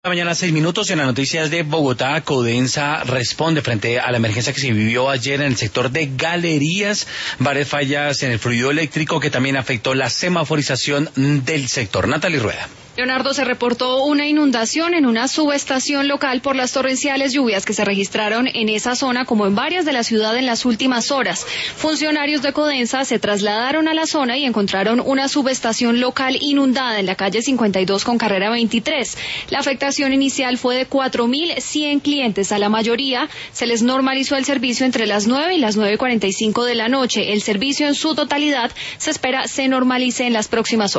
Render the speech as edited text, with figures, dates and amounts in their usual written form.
Mañana 6 minutos en las noticias de Bogotá. Codensa responde frente a la emergencia que se vivió ayer en el sector de Galerías, varias fallas en el fluido eléctrico que también afectó la semaforización del sector. Natalie Rueda. Leonardo, se reportó una inundación en una subestación local por las torrenciales lluvias que se registraron en esa zona, como en varias de la ciudad en las últimas horas. Funcionarios de Codensa se trasladaron a la zona y encontraron una subestación local inundada en la calle 52 con carrera 23. La afectación inicial fue de 4.100 clientes. A la mayoría se les normalizó el servicio entre las 9 y las 9:45 de la noche. El servicio en su totalidad se espera se normalice en las próximas horas.